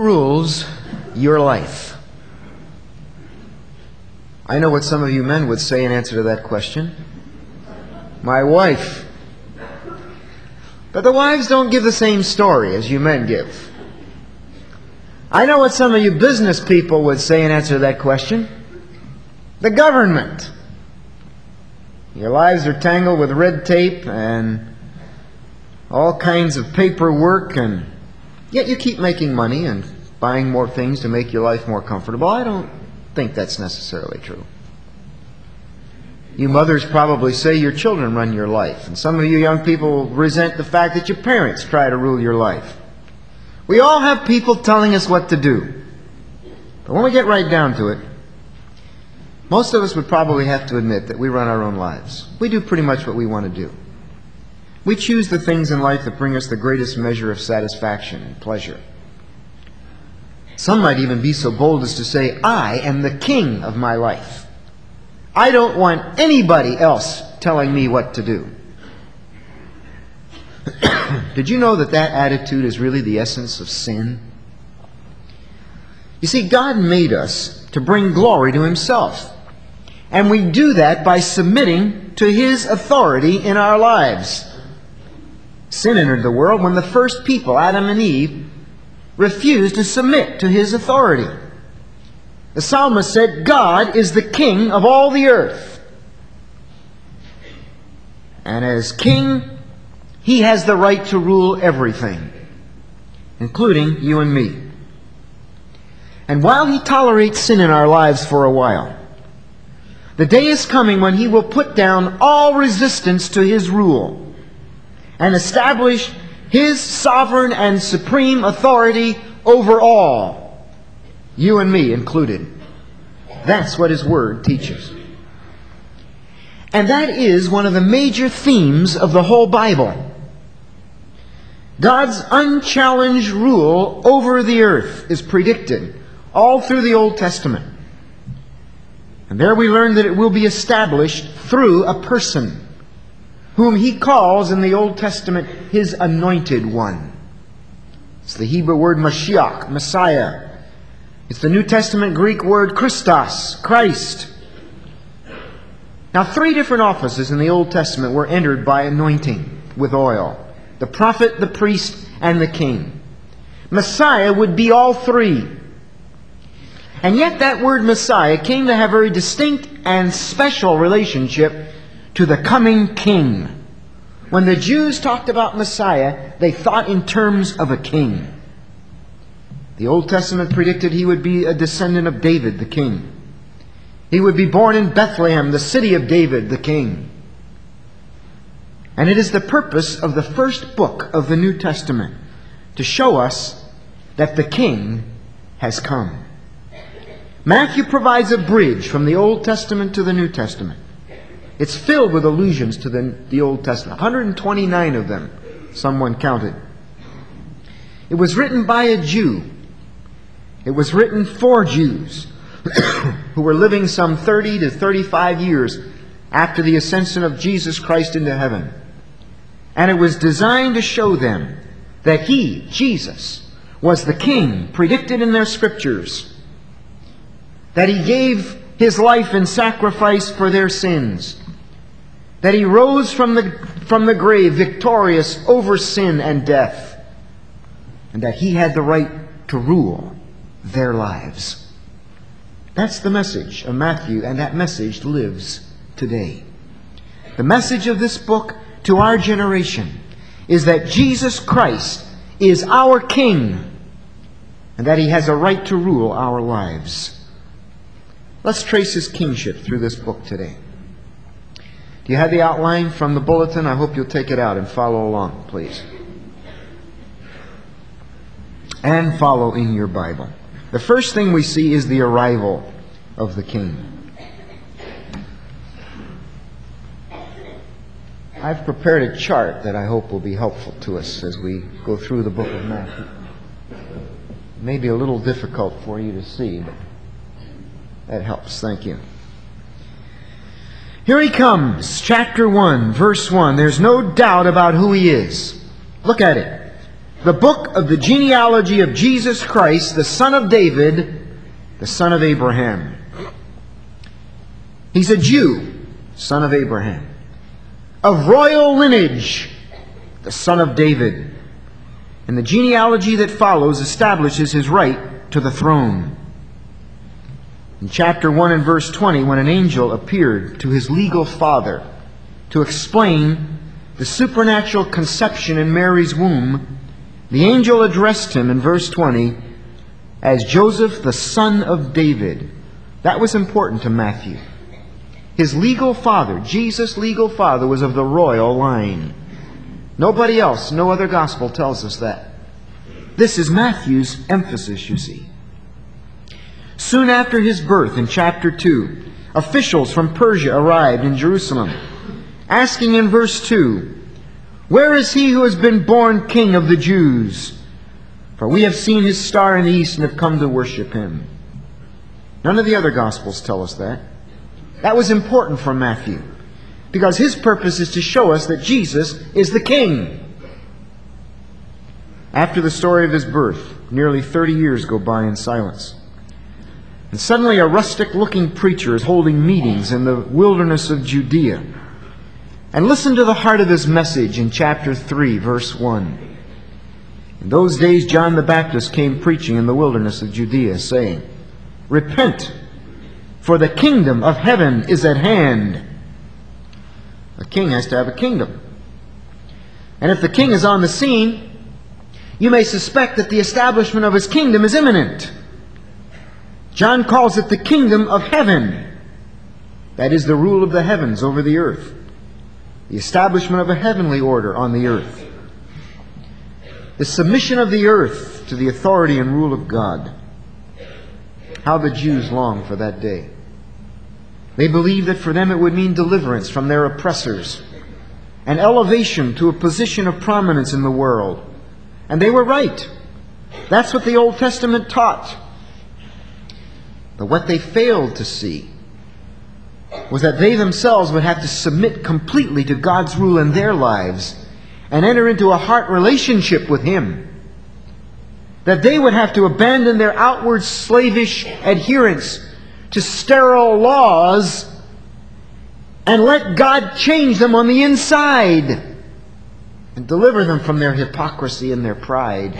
rules your life? I know what some of you men would say in answer to that question. My wife. But the wives don't give the same story as you men give. I know what some of you business people would say in answer to that question. The government. Your lives are tangled with red tape and all kinds of paperwork, and yet you keep making money and buying more things to make your life more comfortable. I don't think that's necessarily true. You mothers probably say your children run your life, and some of you young people resent the fact that your parents try to rule your life. We all have people telling us what to do. But when we get right down to it, most of us would probably have to admit that we run our own lives. We do pretty much what we want to do. We choose the things in life that bring us the greatest measure of satisfaction and pleasure. Some might even be so bold as to say, I am the king of my life. I don't want anybody else telling me what to do. Did you know that that attitude is really the essence of sin? You see, God made us to bring glory to Himself. And we do that by submitting to His authority in our lives. Sin entered the world when the first people, Adam and Eve, refused to submit to His authority. The psalmist said, God is the king of all the earth. And as king, He has the right to rule everything, including you and me. And while He tolerates sin in our lives for a while, the day is coming when He will put down all resistance to His rule and establish His sovereign and supreme authority over all, you and me included. That's what His Word teaches. And that is one of the major themes of the whole Bible. God's unchallenged rule over the earth is predicted all through the Old Testament. And there we learn that it will be established through a person whom He calls in the Old Testament His anointed one. It's the Hebrew word Mashiach, Messiah. It's the New Testament Greek word Christos, Christ. Now, 3 different offices in the Old Testament were entered by anointing with oil. The prophet, the priest, and the king. Messiah would be all 3. And yet that word Messiah came to have a very distinct and special relationship to the coming king. When the Jews talked about Messiah, they thought in terms of a king. The Old Testament predicted He would be a descendant of David, the king. He would be born in Bethlehem, the city of David, the king. And it is the purpose of the first book of the New Testament to show us that the king has come. Matthew provides a bridge from the Old Testament to the New Testament. It's filled with allusions to the Old Testament. 129 of them, someone counted. It was written by a Jew. It was written for Jews who were living some 30 to 35 years after the ascension of Jesus Christ into heaven. And it was designed to show them that He, Jesus, was the king predicted in their scriptures. That He gave His life in sacrifice for their sins. That He rose from the grave victorious over sin and death. And that He had the right to rule their lives. That's the message of Matthew, and that message lives today. The message of this book to our generation is that Jesus Christ is our King, and that He has a right to rule our lives. Let's trace His kingship through this book today. Do you have the outline from the bulletin? I hope you'll take it out and follow along, please. And follow in your Bible. The first thing we see is the arrival of the King. I've prepared a chart that I hope will be helpful to us as we go through the book of Matthew. It may be a little difficult for you to see, but that helps. Thank you. Here He comes, chapter 1, verse 1. There's no doubt about who He is. Look at it. the book of the genealogy of Jesus Christ, the son of David, the son of Abraham. He's a Jew, son of Abraham. Of royal lineage, the son of David. And the genealogy that follows establishes his right to the throne. In chapter 1 and verse 20, when an angel appeared to his legal father to explain the supernatural conception in Mary's womb, the angel addressed him in verse 20 as Joseph, the son of David. That was important to Matthew. His legal father, Jesus' legal father, was of the royal line. Nobody else, no other gospel tells us that. This is Matthew's emphasis, you see. Soon after his birth, in chapter 2, officials from Persia arrived in Jerusalem, asking in verse 2, "Where is he who has been born King of the Jews? For we have seen his star in the east and have come to worship him." None of the other Gospels tell us that. That was important for Matthew, because his purpose is to show us that Jesus is the King. After the story of his birth, nearly 30 years go by in silence. And suddenly a rustic-looking preacher is holding meetings in the wilderness of Judea. And listen to the heart of his message in chapter 3, verse 1. "In those days John the Baptist came preaching in the wilderness of Judea, saying, 'Repent, for the kingdom of heaven is at hand.'" A king has to have a kingdom. And if the king is on the scene, you may suspect that the establishment of his kingdom is imminent. John calls it the kingdom of heaven. That is the rule of the heavens over the earth. The establishment of a heavenly order on the earth. The submission of the earth to the authority and rule of God. How the Jews long for that day. They believed that for them it would mean deliverance from their oppressors, and elevation to a position of prominence in the world. And they were right. That's what the Old Testament taught. But what they failed to see was that they themselves would have to submit completely to God's rule in their lives and enter into a heart relationship with Him. That they would have to abandon their outward slavish adherence to sterile laws and let God change them on the inside and deliver them from their hypocrisy and their pride.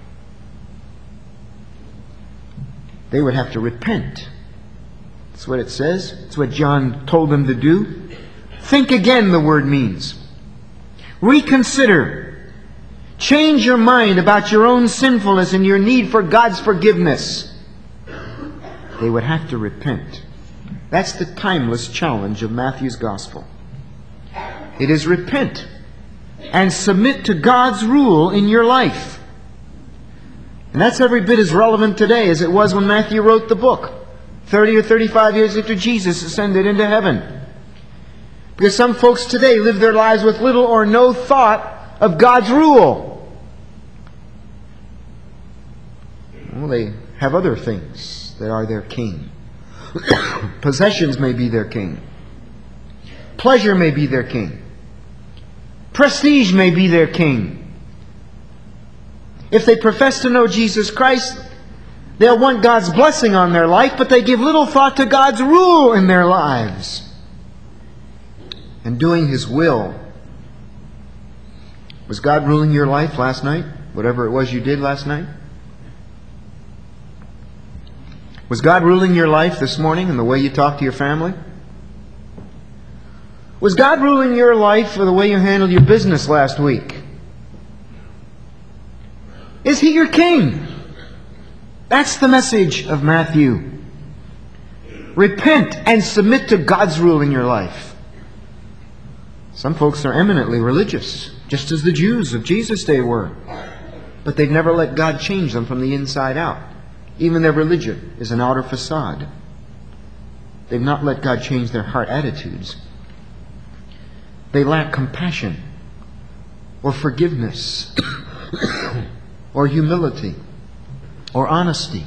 They would have to repent. That's what it says. That's what John told them to do. Think again, the word means. Reconsider. Change your mind about your own sinfulness and your need for God's forgiveness. They would have to repent. That's the timeless challenge of Matthew's Gospel. It is repent and submit to God's rule in your life. And that's every bit as relevant today as it was when Matthew wrote the book, 30 or 35 years after Jesus ascended into heaven. Because some folks today live their lives with little or no thought of God's rule. Well, they have other things that are their king. Possessions may be their king. Pleasure may be their king. Prestige may be their king. If they profess to know Jesus Christ, they'll want God's blessing on their life, but they give little thought to God's rule in their lives and doing His will. Was God ruling your life last night? Whatever it was you did last night? Was God ruling your life this morning in the way you talk to your family? Was God ruling your life for the way you handled your business last week? Is He your king? That's the message of Matthew. Repent and submit to God's rule in your life. Some folks are eminently religious, just as the Jews of Jesus' day were. But they've never let God change them from the inside out. Even their religion is an outer facade. They've not let God change their heart attitudes. They lack compassion or forgiveness or humility or honesty.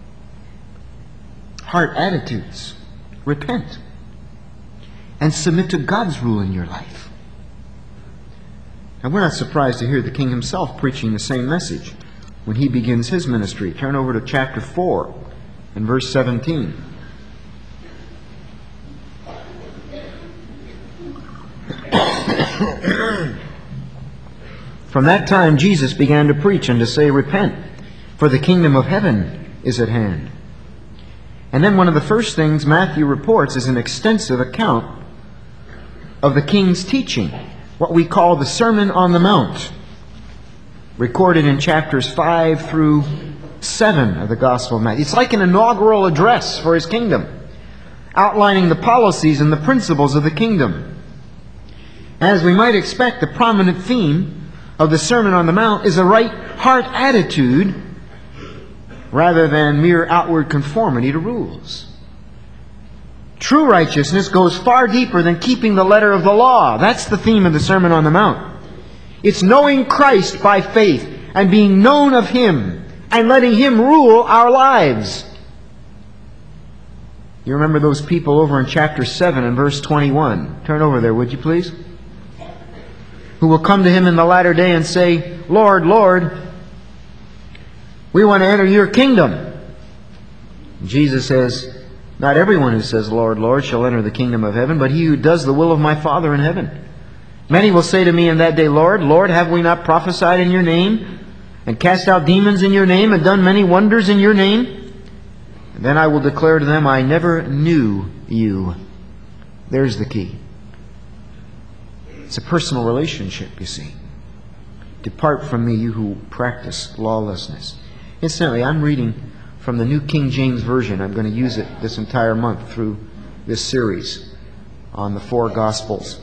Heart attitudes. Repent and submit to God's rule in your life. And we're not surprised to hear the king himself preaching the same message when he begins his ministry. Turn over to chapter 4 and verse 17. From that time Jesus began to preach and to say, "Repent, for the kingdom of heaven is at hand." And then one of the first things Matthew reports is an extensive account of the king's teaching, what we call the Sermon on the Mount, recorded in chapters 5 through 7 of the Gospel of Matthew. It's like an inaugural address for his kingdom, outlining the policies and the principles of the kingdom. As we might expect, the prominent theme of the Sermon on the Mount is a right heart attitude rather than mere outward conformity to rules. True righteousness goes far deeper than keeping the letter of the law. That's the theme of the Sermon on the Mount. It's knowing Christ by faith and being known of Him and letting Him rule our lives. You remember those people over in chapter 7 and verse 21. Turn over there, would you please? Who will come to Him in the latter day and say, "Lord, Lord, we want to enter your kingdom." Jesus says, "Not everyone who says, 'Lord, Lord,' shall enter the kingdom of heaven, but he who does the will of my Father in heaven. Many will say to me in that day, 'Lord, Lord, have we not prophesied in your name, and cast out demons in your name, and done many wonders in your name?' And then I will declare to them, 'I never knew you.'" There's the key. It's a personal relationship, you see. "Depart from me, you who practice lawlessness." Incidentally, I'm reading from the New King James Version. I'm going to use it this entire month through this series on the 4 Gospels.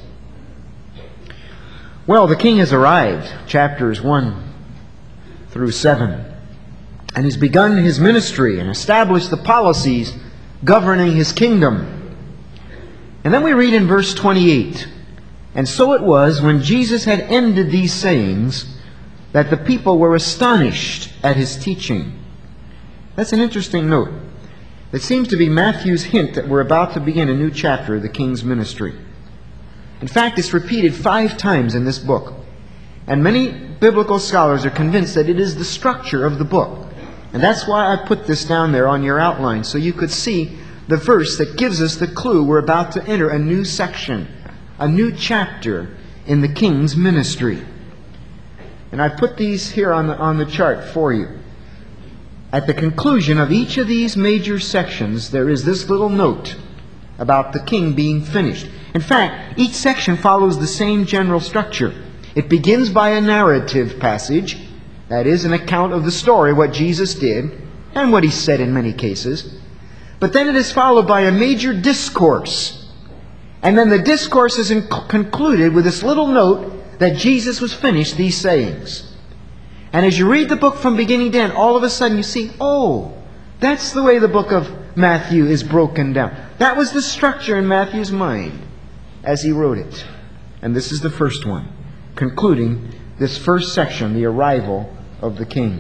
Well, the king has arrived, chapters 1 through 7. And he's begun his ministry and established the policies governing his kingdom. And then we read in verse 28, "And so it was, when Jesus had ended these sayings, that the people were astonished at his teaching." That's an interesting note. It seems to be Matthew's hint that we're about to begin a new chapter of the king's ministry. In fact, it's repeated 5 times in this book. And many biblical scholars are convinced that it is the structure of the book. And that's why I put this down there on your outline, so you could see the verse that gives us the clue we're about to enter a new section, a new chapter in the king's ministry. And I put these here on the chart for you. At the conclusion of each of these major sections, there is this little note about the king being finished. In fact, each section follows the same general structure. It begins by a narrative passage, that is, an account of the story, what Jesus did, and what He said in many cases. But then it is followed by a major discourse. And then the discourse is concluded with this little note that Jesus was finished these sayings. And as you read the book from beginning to end, all of a sudden you see, oh, that's the way the book of Matthew is broken down. That was the structure in Matthew's mind as he wrote it. And this is the first one, concluding this first section, the arrival of the king.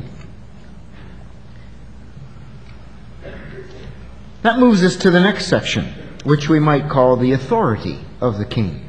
That moves us to the next section, which we might call the authority of the king.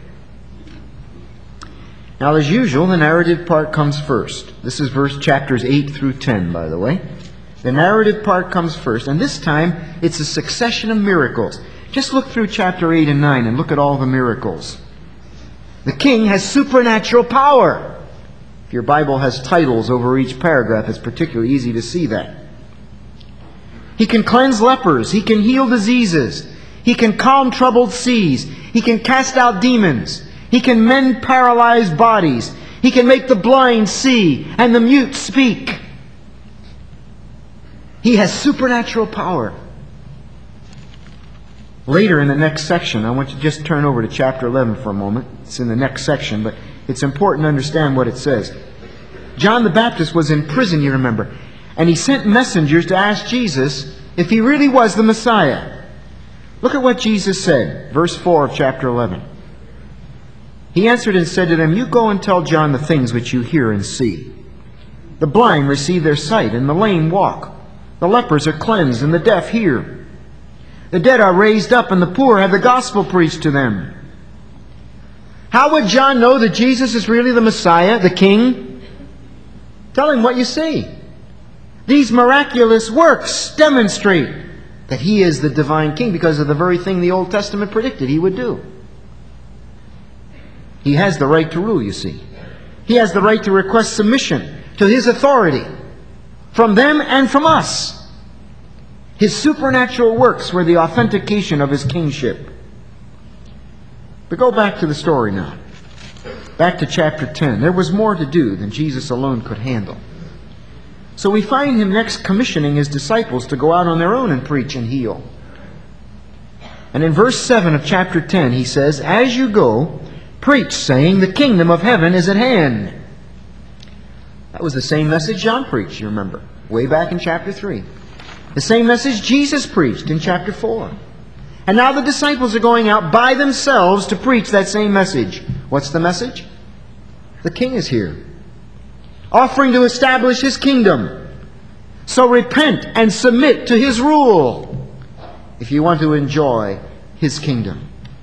Now, as usual, the narrative part comes first. This is chapters 8 through 10, by the way. The narrative part comes first, and this time it's a succession of miracles. Just look through chapter 8 and 9 and look at all the miracles. The king has supernatural power. If your Bible has titles over each paragraph, it's particularly easy to see that. He can cleanse lepers. He can heal diseases. He can calm troubled seas. He can cast out demons. He can mend paralyzed bodies. He can make the blind see and the mute speak. He has supernatural power. Later in the next section, I want you to just turn over to chapter 11 for a moment. It's in the next section, but it's important to understand what it says. John the Baptist was in prison, you remember, and he sent messengers to ask Jesus if he really was the Messiah. Look at what Jesus said, verse 4 of chapter 11. He answered and said to them, "You go and tell John the things which you hear and see. The blind receive their sight, and the lame walk. The lepers are cleansed, and the deaf hear. The dead are raised up, and the poor have the gospel preached to them. How would John know that Jesus is really the Messiah, the King? Tell him what you see. These miraculous works demonstrate that He is the divine King because of the very thing the Old Testament predicted He would do. He has the right to rule, you see. He has the right to request submission to His authority from them and from us. His supernatural works were the authentication of His kingship. But go back to the story now. Back to chapter 10. There was more to do than Jesus alone could handle. So we find Him next commissioning His disciples to go out on their own and preach and heal. And in verse 7 of chapter 10 He says, "As you go, preach, saying, the kingdom of heaven is at hand." That was the same message John preached, you remember, way back in chapter 3. The same message Jesus preached in chapter 4. And now the disciples are going out by themselves to preach that same message. What's the message? The King is here, offering to establish His kingdom. So repent and submit to His rule if you want to enjoy His kingdom.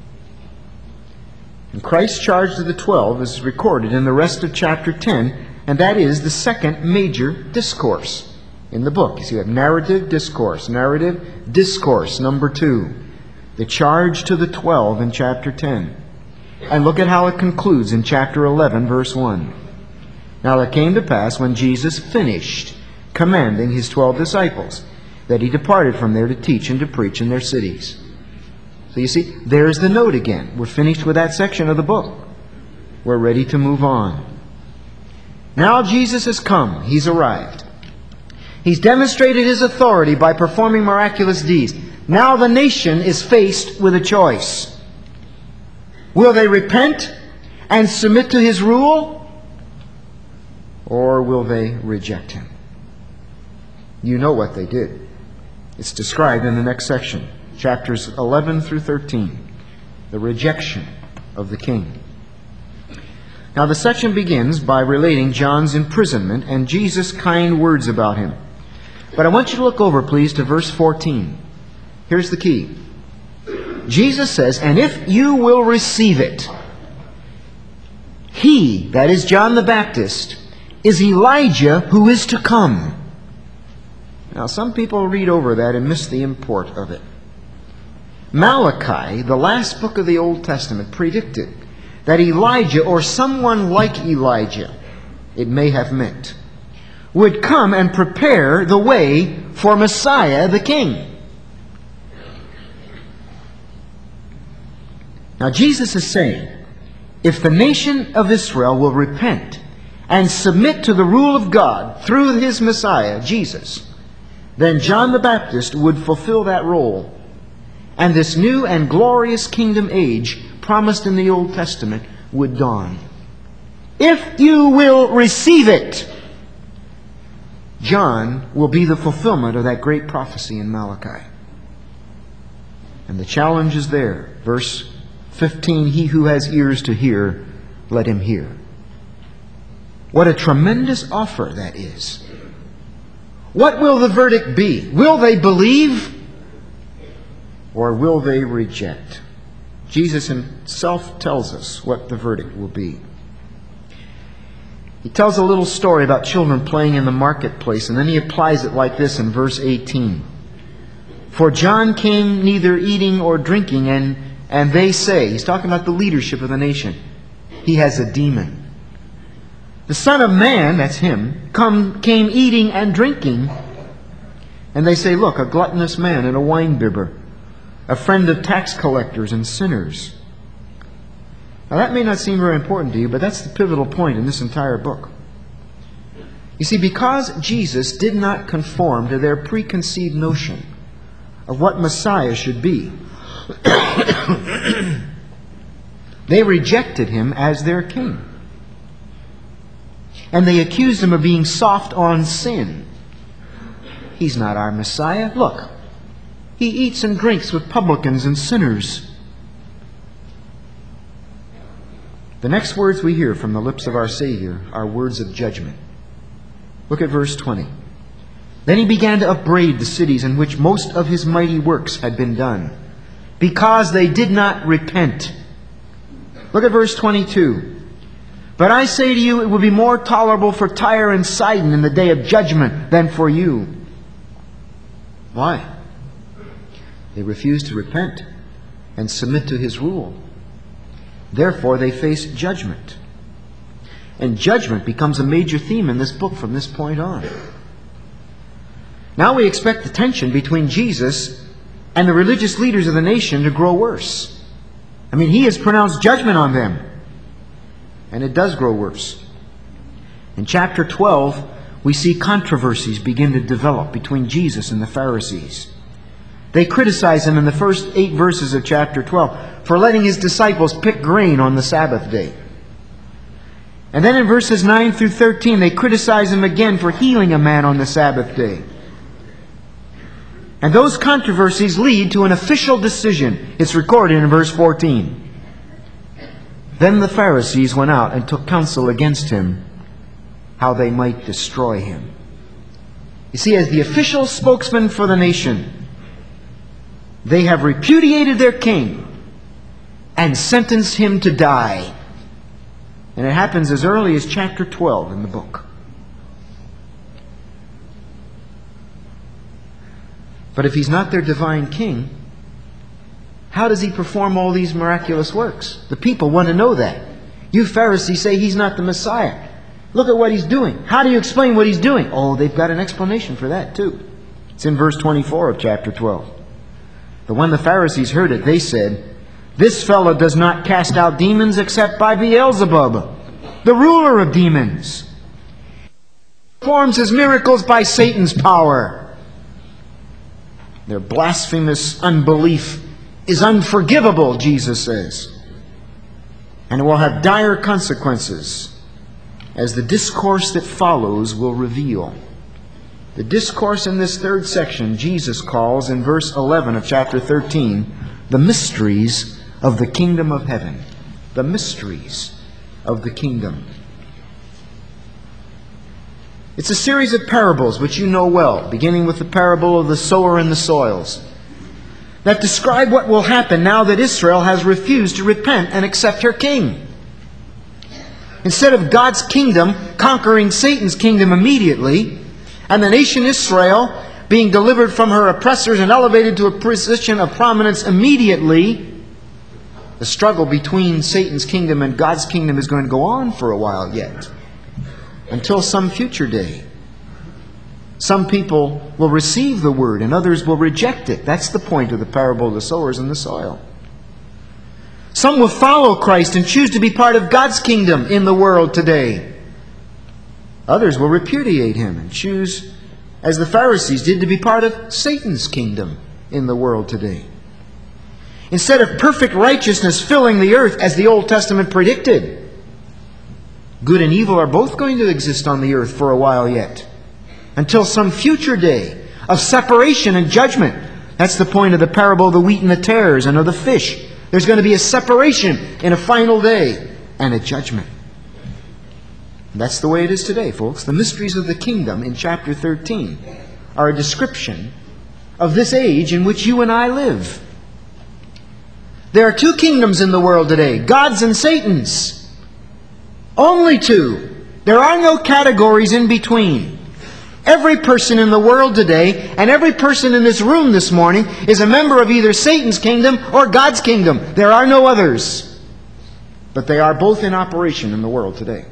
And Christ's charge to the 12 is recorded in the rest of chapter 10, and that is the second major discourse in the book. You see, we have narrative discourse, number 2. The charge to the 12 in chapter 10. And look at how it concludes in chapter 11, verse 1. "Now it came to pass, when Jesus finished commanding His 12 disciples, that He departed from there to teach and to preach in their cities." So you see, there's the note again. We're finished with that section of the book. We're ready to move on. Now Jesus has come. He's arrived. He's demonstrated His authority by performing miraculous deeds. Now the nation is faced with a choice. Will they repent and submit to His rule? Or will they reject Him? You know what they did. It's described in the next section, chapters 11 through 13. The rejection of the King. Now the section begins by relating John's imprisonment and Jesus' kind words about him. But I want you to look over, please, to verse 14. Here's the key. Jesus says, "And if you will receive it, He," that is John the Baptist, "is Elijah who is to come." Now some people read over that and miss the import of it. Malachi, the last book of the Old Testament, predicted that Elijah, or someone like Elijah, it may have meant, would come and prepare the way for Messiah the King. Now Jesus is saying, if the nation of Israel will repent and submit to the rule of God through His Messiah, Jesus, then John the Baptist would fulfill that role. And this new and glorious kingdom age promised in the Old Testament would dawn. If you will receive it, John will be the fulfillment of that great prophecy in Malachi. And the challenge is there. Verse 15, "He who has ears to hear, let him hear." What a tremendous offer that is. What will the verdict be? Will they believe? Or will they reject? Jesus Himself tells us what the verdict will be. He tells a little story about children playing in the marketplace, and then He applies it like this in verse 18. "For John came neither eating or drinking, and they say," He's talking about the leadership of the nation, "He has a demon. The Son of Man," that's Him, "came eating and drinking." And they say, "Look, a gluttonous man and a winebibber, a friend of tax collectors and sinners." Now that may not seem very important to you, but that's the pivotal point in this entire book. You see, because Jesus did not conform to their preconceived notion of what Messiah should be, they rejected Him as their King. And they accused Him of being soft on sin. He's not our Messiah. Look, He eats and drinks with publicans and sinners. The next words we hear from the lips of our Savior are words of judgment. Look at verse 20. "Then He began to upbraid the cities in which most of His mighty works had been done, because they did not repent." Look at verse 22. But I say to you, it will be more tolerable for Tyre and Sidon in the day of judgment than for you. Why? They refused to repent and submit to His rule. Therefore, they face judgment. And judgment becomes a major theme in this book from this point on. Now we expect the tension between Jesus and the religious leaders of the nation to grow worse. I mean, He has pronounced judgment on them. And it does grow worse. In chapter 12, we see controversies begin to develop between Jesus and the Pharisees. They criticize Him in the first 8 verses of chapter 12 for letting His disciples pick grain on the Sabbath day. And then in verses 9 through 13, they criticize Him again for healing a man on the Sabbath day. And those controversies lead to an official decision. It's recorded in verse 14. Then the Pharisees went out and took counsel against Him, how they might destroy Him. You see, as the official spokesman for the nation, they have repudiated their king and sentenced Him to die. And it happens as early as chapter 12 in the book. But if He's not their divine king, how does He perform all these miraculous works? The people want to know that. You Pharisees say He's not the Messiah. Look at what He's doing. How do you explain what He's doing? Oh, they've got an explanation for that too. It's in verse 24 of chapter 12. But when the Pharisees heard it, they said, "This fellow does not cast out demons except by Beelzebub, the ruler of demons. He performs His miracles by Satan's power." Their blasphemous unbelief is unforgivable, Jesus says. And it will have dire consequences, as the discourse that follows will reveal. The discourse in this 3rd section, Jesus calls in verse 11 of chapter 13, the mysteries of the kingdom of heaven. The mysteries of the kingdom. It's a series of parables which you know well, beginning with the parable of the sower and the soils, that describe what will happen now that Israel has refused to repent and accept her king. Instead of God's kingdom conquering Satan's kingdom immediately, and the nation Israel being delivered from her oppressors and elevated to a position of prominence immediately, the struggle between Satan's kingdom and God's kingdom is going to go on for a while yet, until some future day. Some people will receive the word and others will reject it. That's the point of the parable of the sowers and the soil. Some will follow Christ and choose to be part of God's kingdom in the world today. Others will repudiate Him and choose, as the Pharisees did, to be part of Satan's kingdom in the world today. Instead of perfect righteousness filling the earth as the Old Testament predicted, good and evil are both going to exist on the earth for a while yet, until some future day of separation and judgment. That's the point of the parable of the wheat and the tares and of the fish. There's going to be a separation in a final day and a judgment. And that's the way it is today, folks. The mysteries of the kingdom in chapter 13 are a description of this age in which you and I live. There are 2 kingdoms in the world today, God's and Satan's. Only 2. There are no categories in between. Every person in the world today, and every person in this room this morning, is a member of either Satan's kingdom or God's kingdom. There are no others. But they are both in operation in the world today.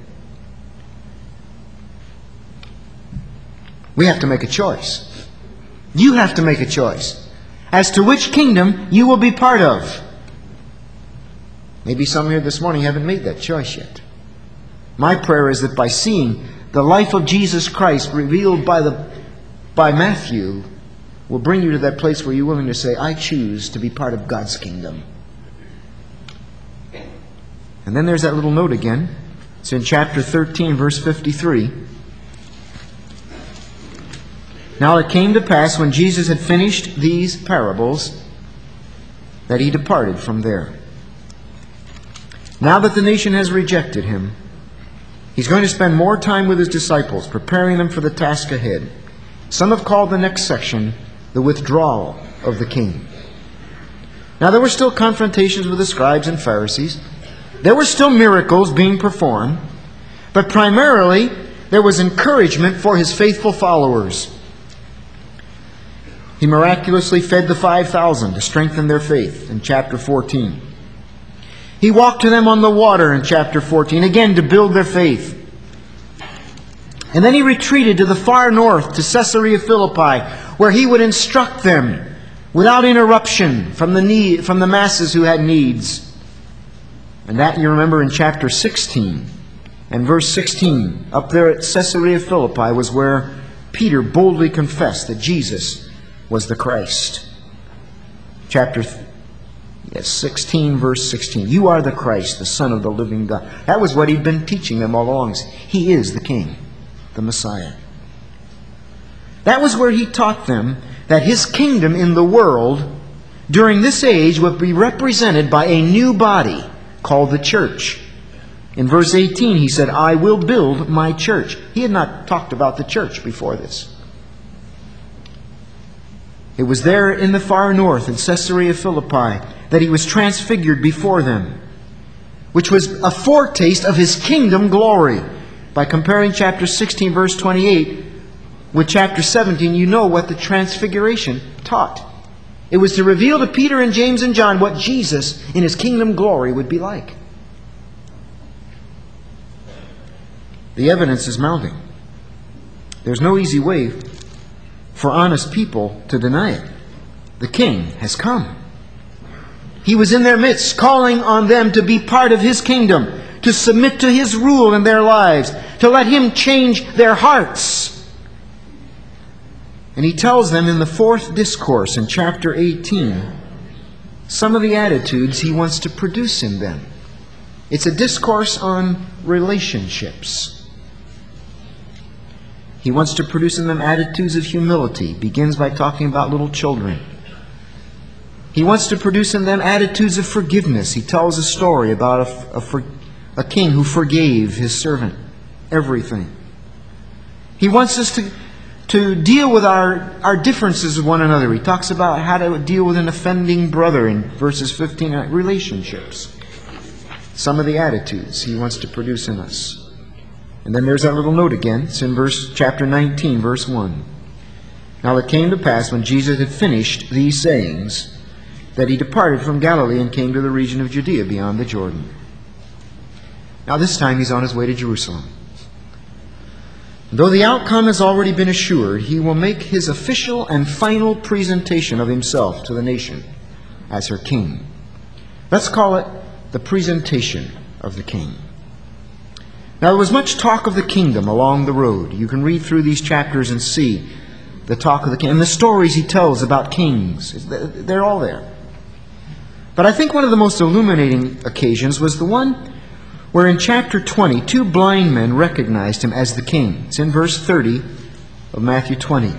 We have to make a choice. You have to make a choice as to which kingdom you will be part of. Maybe some here this morning haven't made that choice yet. My prayer is that by seeing the life of Jesus Christ revealed by Matthew will bring you to that place where you're willing to say, I choose to be part of God's kingdom. And then there's that little note again. It's in chapter 13, verse 53. Now it came to pass when Jesus had finished these parables that He departed from there. Now that the nation has rejected Him, He's going to spend more time with His disciples, preparing them for the task ahead. Some have called the next section the withdrawal of the king. Now there were still confrontations with the scribes and Pharisees. There were still miracles being performed, but primarily there was encouragement for his faithful followers. He miraculously fed the 5,000 to strengthen their faith in chapter 14. He walked to them on the water in chapter 14, again to build their faith. And then he retreated to the far north, to Caesarea Philippi, where he would instruct them without interruption from the masses who had needs. And that you remember in chapter 16 and verse 16. Up there at Caesarea Philippi was where Peter boldly confessed that Jesus was the Christ. Chapter 16, verse 16. You are the Christ, the Son of the living God. That was what he'd been teaching them all along. He is the King, the Messiah. That was where he taught them that his kingdom in the world during this age would be represented by a new body called the church. In verse 18 he said, I will build my church. He had not talked about the church before this. It was there in the far north, in Caesarea Philippi, that he was transfigured before them, which was a foretaste of his kingdom glory. By comparing chapter 16, verse 28, with chapter 17, you know what the transfiguration taught. It was to reveal to Peter and James and John what Jesus in his kingdom glory would be like. The evidence is mounting. There's no easy way for honest people to deny it. The King has come. He was in their midst, calling on them to be part of his kingdom, to submit to his rule in their lives, to let him change their hearts. And he tells them in the fourth discourse in chapter 18 some of the attitudes he wants to produce in them. It's a discourse on relationships. He wants to produce in them attitudes of humility. Begins by talking about little children. He wants to produce in them attitudes of forgiveness. He tells a story about a king who forgave his servant everything. He wants us to deal with our differences with one another. He talks about how to deal with an offending brother in verses 15. Relationships. Some of the attitudes he wants to produce in us. And then there's that little note again. It's in chapter 19, verse 1. Now it came to pass when Jesus had finished these sayings that he departed from Galilee and came to the region of Judea beyond the Jordan. Now this time he's on his way to Jerusalem. Though the outcome has already been assured, he will make his official and final presentation of himself to the nation as her king. Let's call it the presentation of the king. Now there was much talk of the kingdom along the road. You can read through these chapters and see the talk of the king. And the stories he tells about kings, they're all there. But I think one of the most illuminating occasions was the one where in chapter 20, two blind men recognized him as the king. It's in verse 30 of Matthew 20.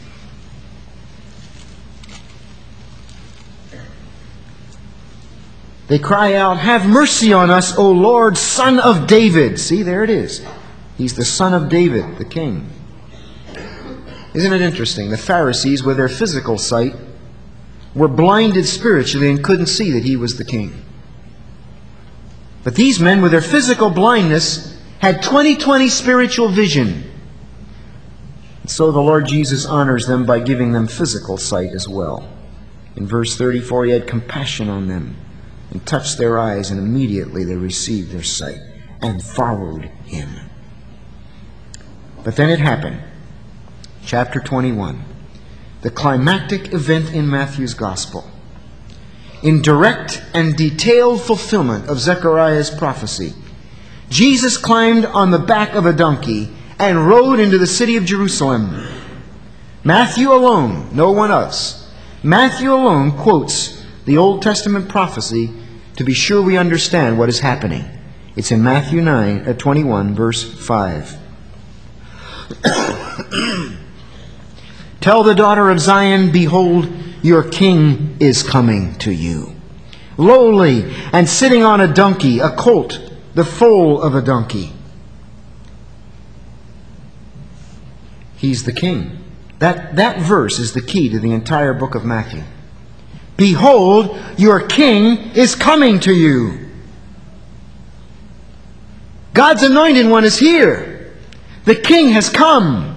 They cry out, "Have mercy on us, O Lord, Son of David." See, there it is. He's the son of David, the king. Isn't it interesting? The Pharisees, with their physical sight, were blinded spiritually and couldn't see that he was the king. But these men, with their physical blindness, had 20/20 spiritual vision. And so the Lord Jesus honors them by giving them physical sight as well. In verse 34, he had compassion on them and touched their eyes, and immediately they received their sight and followed him. But then it happened. Chapter 21. The climactic event in Matthew's Gospel. In direct and detailed fulfillment of Zechariah's prophecy, Jesus climbed on the back of a donkey and rode into the city of Jerusalem. Matthew alone, no one else, Matthew alone quotes the Old Testament prophecy to be sure we understand what is happening. It's in Matthew 21, verse 5. Tell the daughter of Zion, behold, your king is coming to you, lowly and sitting on a donkey, a colt, the foal of a donkey. He's the king. That verse is the key to the entire book of Matthew. Behold, your king is coming to you. God's anointed one is here. The King has come.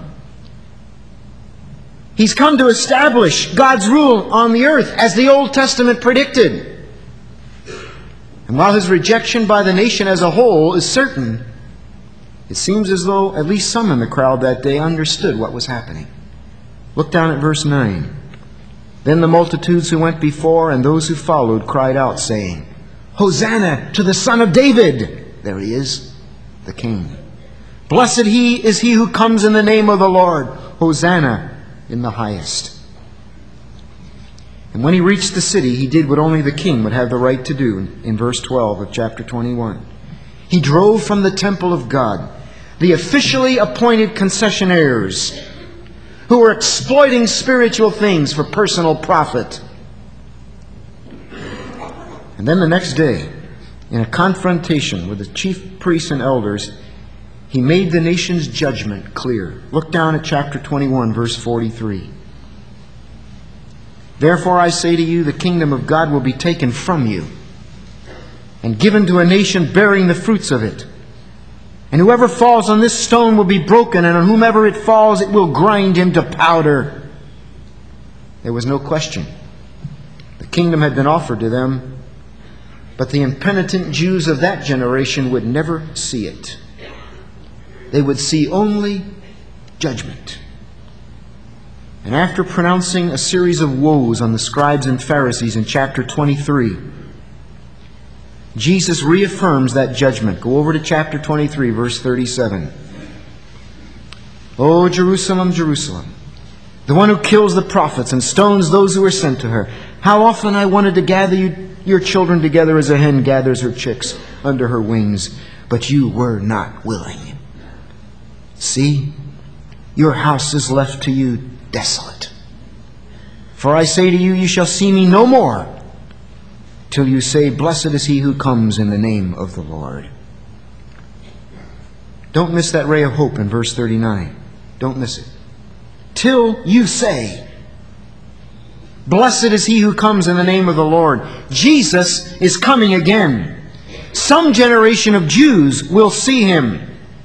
He's come to establish God's rule on the earth as the Old Testament predicted. And while his rejection by the nation as a whole is certain, it seems as though at least some in the crowd that day understood what was happening. Look down at verse 9. Then the multitudes who went before and those who followed cried out, saying, Hosanna to the Son of David! There he is, the King. Blessed is he who comes in the name of the Lord. Hosanna in the highest. And when he reached the city, he did what only the king would have the right to do in verse 12 of chapter 21. He drove from the temple of God the officially appointed concessionaires who were exploiting spiritual things for personal profit. And then the next day, in a confrontation with the chief priests and elders, he made the nation's judgment clear. Look down at chapter 21, verse 43. Therefore I say to you, the kingdom of God will be taken from you and given to a nation bearing the fruits of it. And whoever falls on this stone will be broken, and on whomever it falls it will grind him to powder. There was no question. The kingdom had been offered to them, but the impenitent Jews of that generation would never see it. They would see only judgment. And after pronouncing a series of woes on the scribes and Pharisees in chapter 23, Jesus reaffirms that judgment. Go over to chapter 23, verse 37. O Jerusalem, Jerusalem, the one who kills the prophets and stones those who are sent to her. How often I wanted to gather your children together as a hen gathers her chicks under her wings, but you were not willing. See, your house is left to you desolate. For I say to you, you shall see me no more, till you say, Blessed is he who comes in the name of the Lord. Don't miss that ray of hope in verse 39. Don't miss it. Till you say, Blessed is he who comes in the name of the Lord. Jesus is coming again. Some generation of Jews will see him.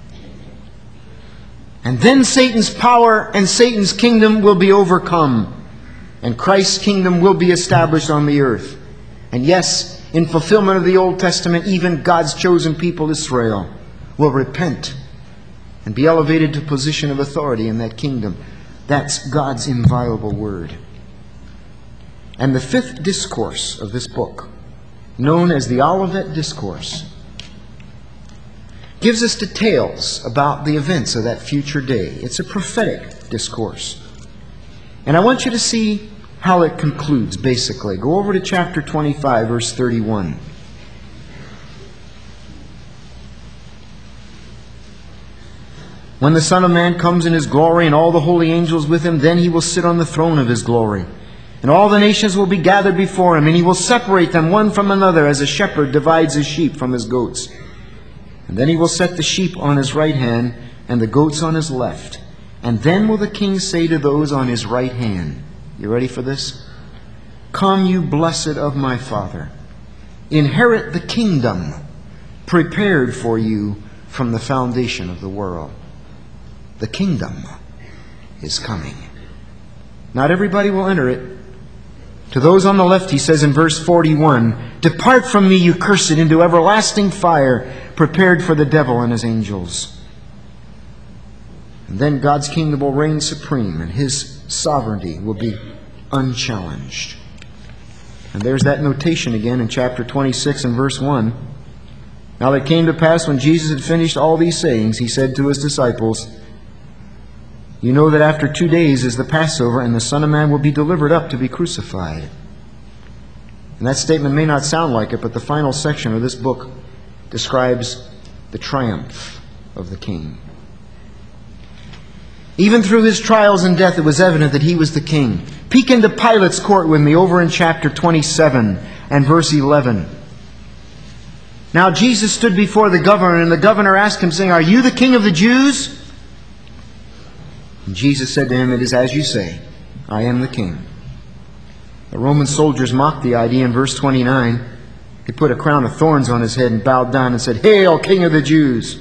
And then Satan's power and Satan's kingdom will be overcome. And Christ's kingdom will be established on the earth. And yes, in fulfillment of the Old Testament, even God's chosen people, Israel, will repent and be elevated to a position of authority in that kingdom. That's God's inviolable word. And the fifth discourse of this book, known as the Olivet Discourse, gives us details about the events of that future day. It's a prophetic discourse. And I want you to see how it concludes, basically. Go over to chapter 25, verse 31. When the Son of Man comes in his glory and all the holy angels with him, then he will sit on the throne of his glory. And all the nations will be gathered before him, and he will separate them one from another as a shepherd divides his sheep from his goats. And then he will set the sheep on his right hand and the goats on his left. And then will the king say to those on his right hand, you ready for this? Come, you blessed of my Father, inherit the kingdom prepared for you from the foundation of the world. The kingdom is coming. Not everybody will enter it. To those on the left, he says in verse 41, Depart from me, you cursed, into everlasting fire, prepared for the devil and his angels. And then God's kingdom will reign supreme, and his sovereignty will be unchallenged. And there's that notation again in chapter 26 and verse 1. Now it came to pass when Jesus had finished all these sayings, he said to his disciples, You know that after 2 days is the Passover, and the Son of Man will be delivered up to be crucified. And that statement may not sound like it, but the final section of this book describes the triumph of the King. Even through his trials and death, it was evident that he was the King. Peek into Pilate's court with me over in chapter 27 and verse 11. Now Jesus stood before the governor, and the governor asked him, saying, Are you the King of the Jews? And Jesus said to him, It is as you say, I am the King. The Roman soldiers mocked the idea in verse 29. He put a crown of thorns on his head and bowed down and said, "Hail, King of the Jews!"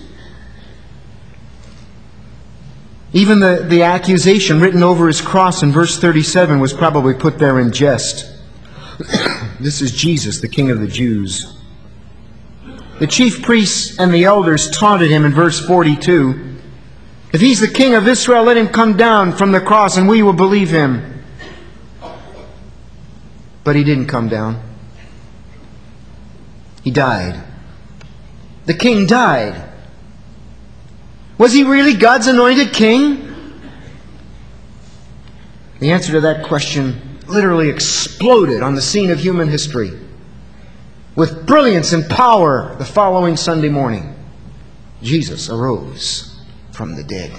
Even the accusation written over his cross in verse 37 was probably put there in jest. This is Jesus, the King of the Jews. The chief priests and the elders taunted him in verse 42. If he's the King of Israel, let him come down from the cross and we will believe him. But he didn't come down. He died. The king died. Was he really God's anointed king? The answer to that question literally exploded on the scene of human history with brilliance and power the following Sunday morning. Jesus arose from the dead.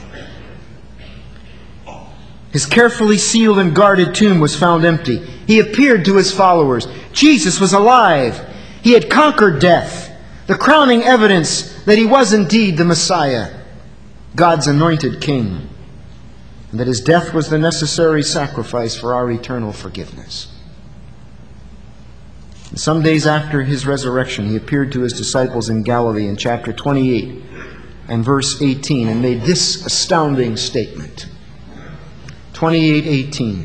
His carefully sealed and guarded tomb was found empty. He appeared to his followers. Jesus was alive. He had conquered death, the crowning evidence that he was indeed the Messiah, God's anointed king, and that his death was the necessary sacrifice for our eternal forgiveness. And some days after his resurrection, he appeared to his disciples in Galilee in chapter 28 and verse 18 and made this astounding statement. 28:18.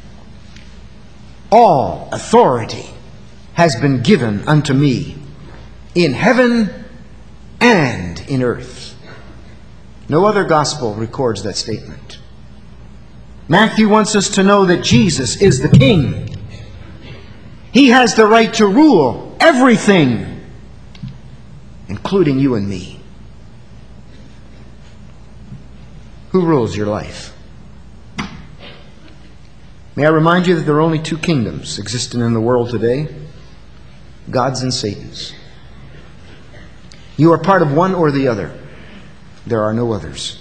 All authority has been given unto me in heaven and in earth. No other gospel records that statement. Matthew wants us to know that Jesus is the King. He has the right to rule everything, including you and me. Who rules your life? May I remind you that there are only two kingdoms existing in the world today: God's and Satan's. You are part of one or the other. There are no others.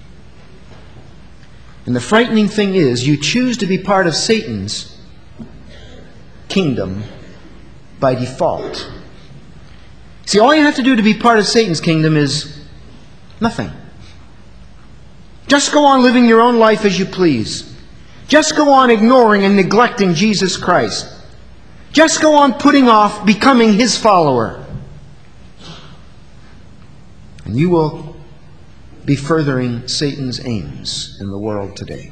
And the frightening thing is, you choose to be part of Satan's kingdom by default. See, all you have to do to be part of Satan's kingdom is nothing. Just go on living your own life as you please. Just go on ignoring and neglecting Jesus Christ. Just go on putting off becoming His follower. And you will be furthering Satan's aims in the world today.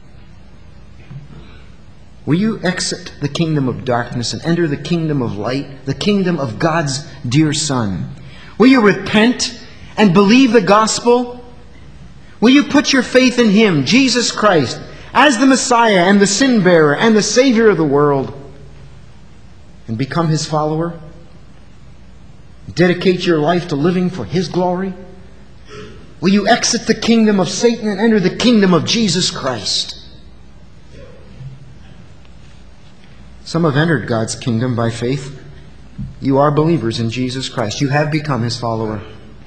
Will you exit the kingdom of darkness and enter the kingdom of light, the kingdom of God's dear Son? Will you repent and believe the gospel? Will you put your faith in Him, Jesus Christ, as the Messiah and the sin bearer and the Savior of the world, and become His follower? Dedicate your life to living for His glory? Will you exit the kingdom of Satan and enter the kingdom of Jesus Christ? Some have entered God's kingdom by faith. You are believers in Jesus Christ. You have become His follower.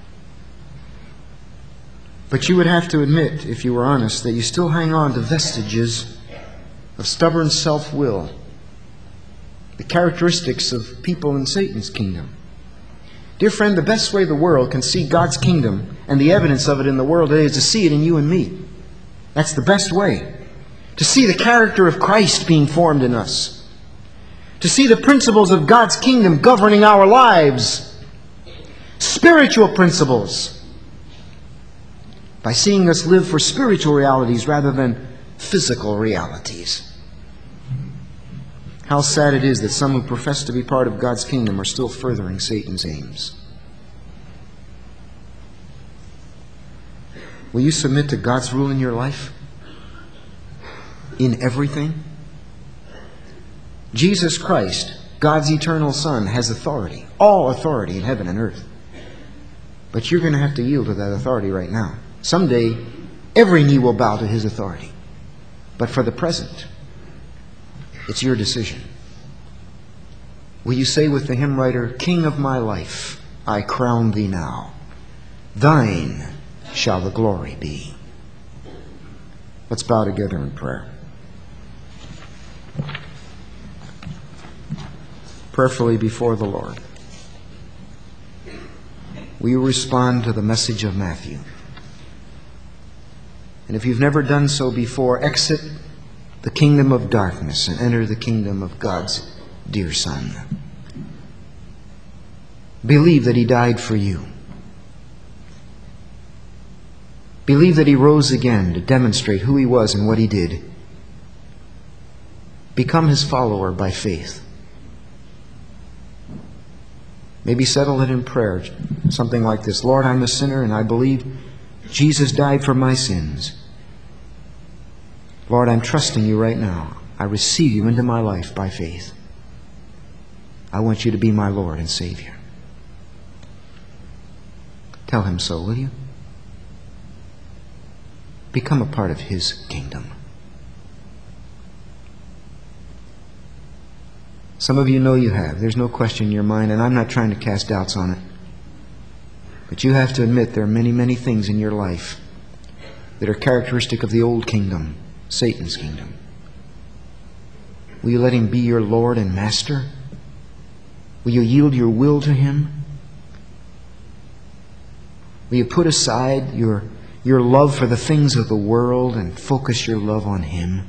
But you would have to admit, if you were honest, that you still hang on to vestiges of stubborn self-will, the characteristics of people in Satan's kingdom. Dear friend, the best way the world can see God's kingdom and the evidence of it in the world today is to see it in you and me. That's the best way. To see the character of Christ being formed in us. To see the principles of God's kingdom governing our lives. Spiritual principles. By seeing us live for spiritual realities rather than physical realities. How sad it is that some who profess to be part of God's kingdom are still furthering Satan's aims. Will you submit to God's rule in your life? In everything? Jesus Christ, God's eternal Son, has authority. All authority in heaven and earth. But you're going to have to yield to that authority right now. Someday, every knee will bow to His authority. But for the present, it's your decision. Will you say with the hymn writer, King of my life, I crown Thee now. Thine shall the glory be. Let's bow together in prayer. Prayerfully before the Lord. Will you respond to the message of Matthew? And if you've never done so before, exit the kingdom of darkness and enter the kingdom of God's dear Son. Believe that He died for you. Believe that He rose again to demonstrate who He was and what He did. Become His follower by faith. Maybe settle it in prayer, something like this. Lord, I'm a sinner and I believe Jesus died for my sins. Lord, I'm trusting You right now. I receive You into my life by faith. I want You to be my Lord and Savior. Tell Him so, will you? Become a part of His kingdom. Some of you know you have. There's no question in your mind, and I'm not trying to cast doubts on it. But you have to admit there are many, many things in your life that are characteristic of the old kingdom, Satan's kingdom. Will you let Him be your Lord and Master? Will you yield your will to Him? Will you put aside your love for the things of the world and focus your love on Him?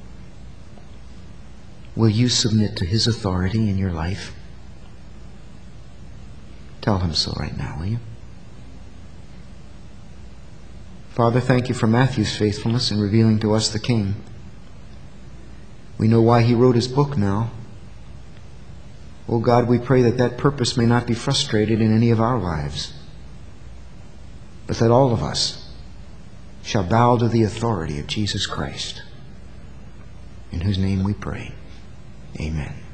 Will you submit to His authority in your life? Tell Him so right now, will you? Father, thank You for Matthew's faithfulness in revealing to us the King. We know why he wrote his book now. Oh God, we pray that that purpose may not be frustrated in any of our lives, but that all of us shall bow to the authority of Jesus Christ, in whose name we pray. Amen.